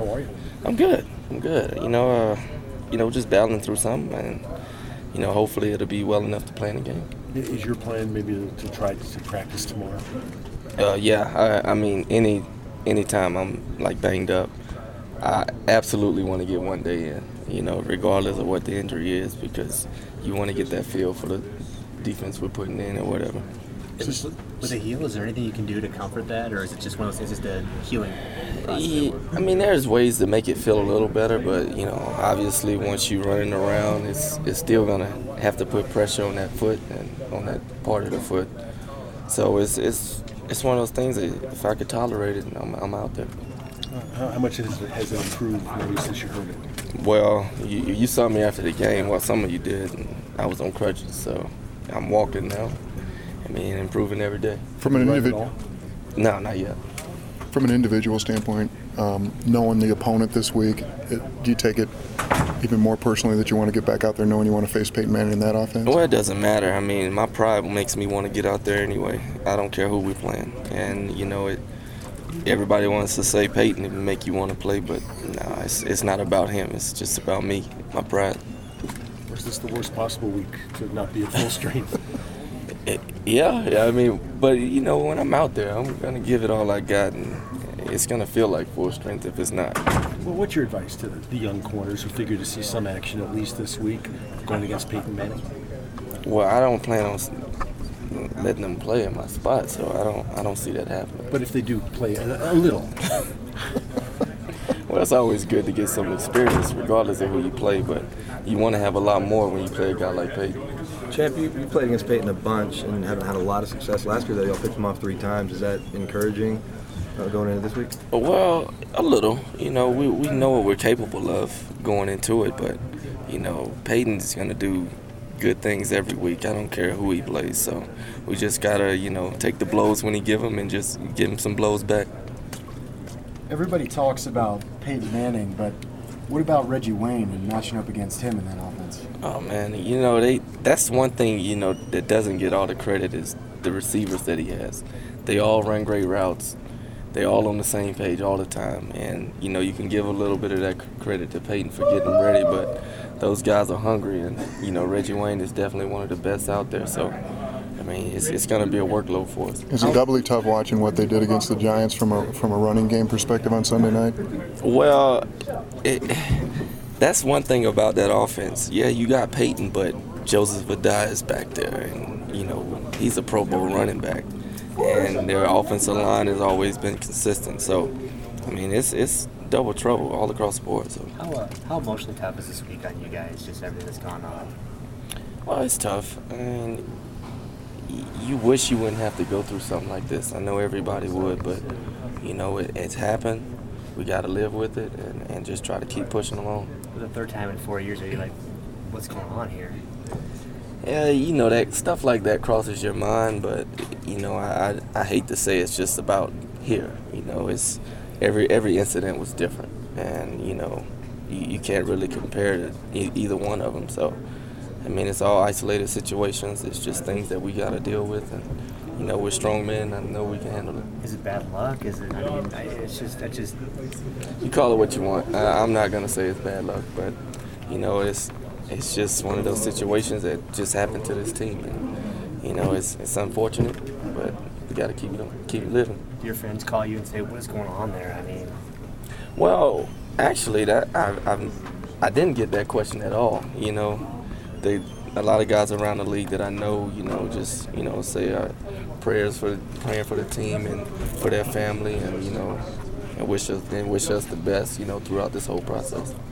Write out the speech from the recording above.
How are you? I'm good. I'm good. Just battling through something, and hopefully it'll be well enough to play in the game. Is your plan maybe to try to practice tomorrow? Yeah. I mean, anytime I'm like banged up, I absolutely want to get one day in. Regardless of what the injury is, because you want to get that feel for the defense we're putting in or whatever. With a heel, is there anything you can do to comfort that, or is it just one of those things, just a healing process? I mean, there's ways to make it feel a little better, but obviously, once you're running around, it's still gonna have to put pressure on that foot and on that part of the foot. So it's one of those things that if I could tolerate it, I'm out there. How much has it improved maybe since you heard it? Well, you saw me after the game. Well, some of you did, and I was on crutches, so I'm walking now. I mean, improving every day. From an individual, No, not yet. from an individual standpoint, knowing the opponent this week, do you take it even more personally that you want to get back out there, knowing you want to face Peyton Manning in that offense? Well, it doesn't matter. I mean, my pride makes me want to get out there anyway. I don't care who we're playing, and everybody wants to say Peyton and make you want to play, but no, it's not about him. It's just about me, my pride. Was this the worst possible week to not be at full strength? Yeah. I mean, but when I'm out there, I'm gonna give it all I got, and it's gonna feel like full strength if it's not. Well, what's your advice to the young corners who figure to see some action at least this week going against Peyton Manning? Well, I don't plan on letting them play in my spot, so I don't see that happening. But if they do play a little, Well, it's always good to get some experience, regardless of who you play, but you want to have a lot more when you play a guy like Peyton. Champ, you played against Peyton a bunch and haven't had a lot of success. Last year, though, y'all picked him off 3 times. Is that encouraging going into this week? Well, a little. We know what we're capable of going into it, but, Peyton's going to do good things every week. I don't care who he plays, so we just got to, take the blows when he give them and just give him some blows back. Everybody talks about Peyton Manning, but what about Reggie Wayne and matching up against him in that offense? Oh, man, that's one thing, that doesn't get all the credit is the receivers that he has. They all run great routes. They all on the same page all the time. And, you can give a little bit of that credit to Peyton for getting them ready, but those guys are hungry. And, Reggie Wayne is definitely one of the best out there. So, I mean, it's going to be a workload for us. Is it doubly tough watching what they did against the Giants from a running game perspective on Sunday night? Well, that's one thing about that offense. Yeah, you got Peyton, but Joseph Addai is back there, and he's a Pro Bowl running back, and their offensive line has always been consistent. So, I mean, it's double trouble all across the board. So, How emotionally tough is this week on you guys? Just everything that's gone on. Well, it's tough, and you wish you wouldn't have to go through something like this. I know everybody would, but it's happened. We got to live with it and just try to keep pushing along. For the 3rd time in 4 years, are you like, what's going on here? Yeah, that stuff like that crosses your mind, but I hate to say it's just about here. It's every incident was different, and you can't really compare to either one of them. So, I mean, it's all isolated situations. It's just things that we got to deal with, and we're strong men. I know we can handle it. Is it bad luck? Is it? I mean, it's just. You call it what you want. I'm not gonna say it's bad luck, but it's just one of those situations that just happened to this team, and it's unfortunate, but we got to keep living. Do your friends call you and say, "What is going on there?" I mean. Well, actually, that I didn't get that question at all. A lot of guys around the league that I know, just say praying for the team and for their family, and and wish us the best, throughout this whole process.